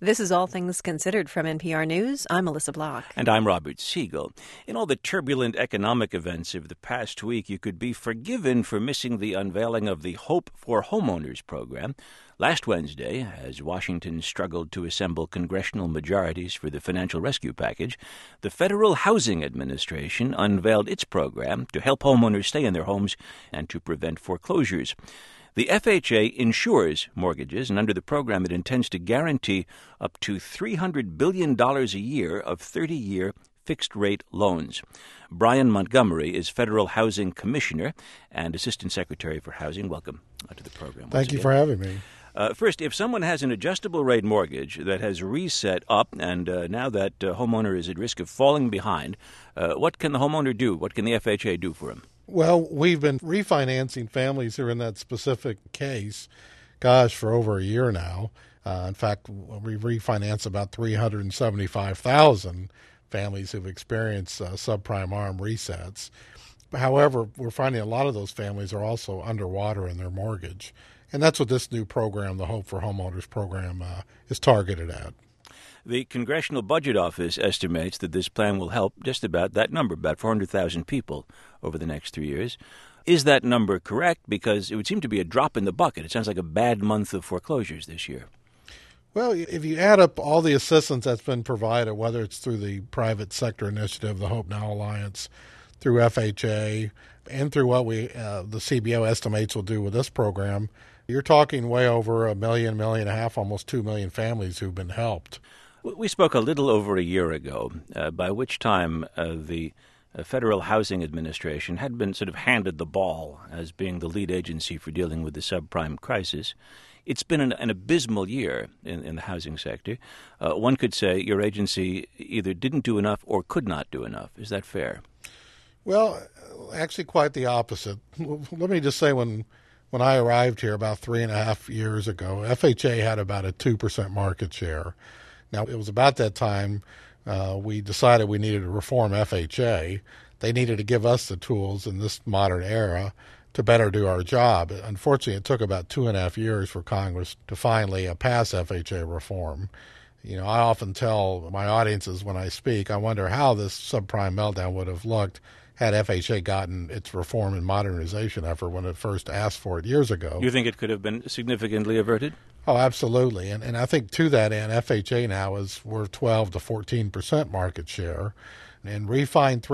This is All Things Considered from NPR News. I'm Melissa Block. And I'm Robert Siegel. In all the turbulent economic events of the past week, you could be forgiven for missing the unveiling of the Hope for Homeowners program. Last Wednesday, as Washington struggled to assemble congressional majorities for the financial rescue package, the Federal Housing Administration unveiled its program to help homeowners stay in their homes and to prevent foreclosures. The FHA insures mortgages, and under the program it intends to guarantee up to $300 billion a year of 30-year fixed-rate loans. Brian Montgomery is Federal Housing Commissioner and Assistant Secretary for Housing. Welcome to the program. Thank you for having me. First, if someone has an adjustable-rate mortgage that has reset up and now that homeowner is at risk of falling behind, what can the homeowner do? What can the FHA do for him? Well, we've been refinancing families who are in that specific case, for over a year now. In fact, we refinanced about 375,000 families who've experienced subprime ARM resets. However, we're finding a lot of those families are also underwater in their mortgage. And that's what this new program, the Hope for Homeowners program, is targeted at. The Congressional Budget Office estimates that this plan will help just about that number, about 400,000 people over the next 3 years. Is that number correct? Because it would seem to be a drop in the bucket. It sounds like a bad month of foreclosures this year. Well, if you add up all the assistance that's been provided, whether it's through the private sector initiative, the Hope Now Alliance, through FHA, and through what the CBO estimates will do with this program, you're talking way over 1.5 million, almost 2 million families who've been helped. We spoke a little over a year ago, by which time the Federal Housing Administration had been sort of handed the ball as being the lead agency for dealing with the subprime crisis. It's been an abysmal year in the housing sector. One could say your agency either didn't do enough or could not do enough. Is that fair? Well, actually quite the opposite. Let me just say when I arrived here about 3.5 years ago, FHA had about a 2% market share. Now, it was about that time we decided we needed to reform FHA. They needed to give us the tools in this modern era to better do our job. Unfortunately, it took about 2.5 years for Congress to finally pass FHA reform. I often tell my audiences when I speak, I wonder how this subprime meltdown would have looked had FHA gotten its reform and modernization effort when it first asked for it years ago. You think it could have been significantly averted? Oh, absolutely. And I think to that end, FHA now is worth 12 to 14% market share. And refined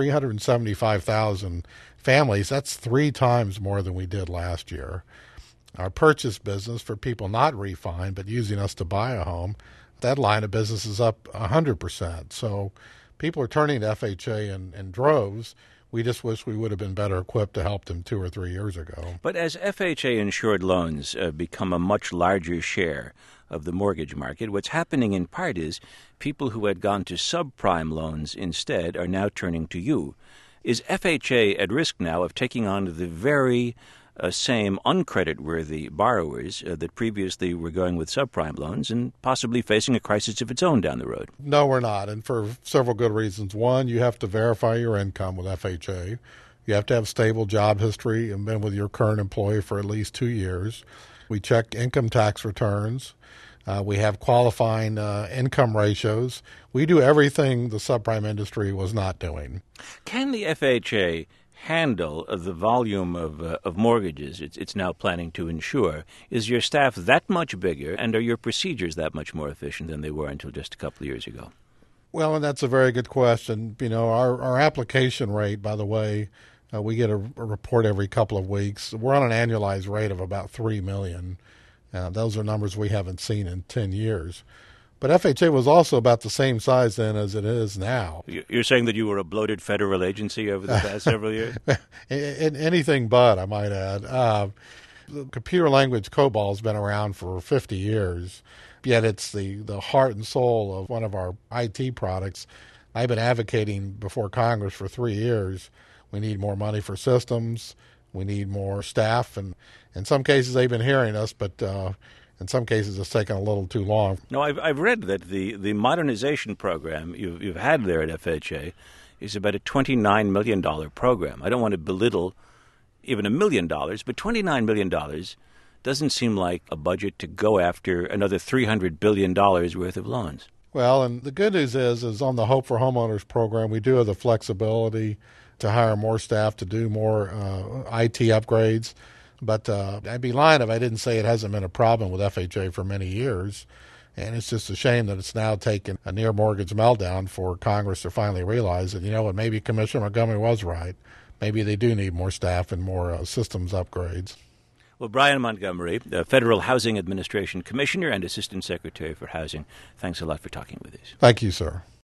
375,000 families, that's 3 times more than we did last year. Our purchase business for people not refined but using us to buy a home, that line of business is up 100%. So people are turning to FHA in droves. We just wish we would have been better equipped to help them 2 or 3 years ago. But as FHA-insured loans become a much larger share of the mortgage market, what's happening in part is people who had gone to subprime loans instead are now turning to you. Is FHA at risk now of taking on the very same uncreditworthy borrowers that previously were going with subprime loans and possibly facing a crisis of its own down the road? No, we're not, and for several good reasons. One, you have to verify your income with FHA. You have to have stable job history and been with your current employer for at least 2 years. We check income tax returns. We have qualifying income ratios. We do everything the subprime industry was not doing. Can the FHA handle the volume of mortgages it's now planning to insure? Is your staff that much bigger, and are your procedures that much more efficient than they were until just a couple of years ago? Well, and that's a very good question. Our application rate, by the way, we get a report every couple of weeks. We're on an annualized rate of about 3 million. Those are numbers we haven't seen in 10 years. But FHA was also about the same size then as it is now. You're saying that you were a bloated federal agency over the past several years? Anything but, I might add. The computer language COBOL has been around for 50 years, yet it's the heart and soul of one of our IT products. I've been advocating before Congress for 3 years. We need more money for systems. We need more staff. And in some cases, they've been hearing us, but in some cases, it's taken a little too long. No, I've read that the modernization program you've had there at FHA is about a $29 million program. I don't want to belittle even $1 million, but $29 million doesn't seem like a budget to go after another $300 billion worth of loans. Well, and the good news is on the Hope for Homeowners program, we do have the flexibility to hire more staff to do more IT upgrades. But I'd be lying if I didn't say it hasn't been a problem with FHA for many years. And it's just a shame that it's now taken a near mortgage meltdown for Congress to finally realize that, maybe Commissioner Montgomery was right. Maybe they do need more staff and more systems upgrades. Well, Brian Montgomery, the Federal Housing Administration Commissioner and Assistant Secretary for Housing, thanks a lot for talking with us. Thank you, sir.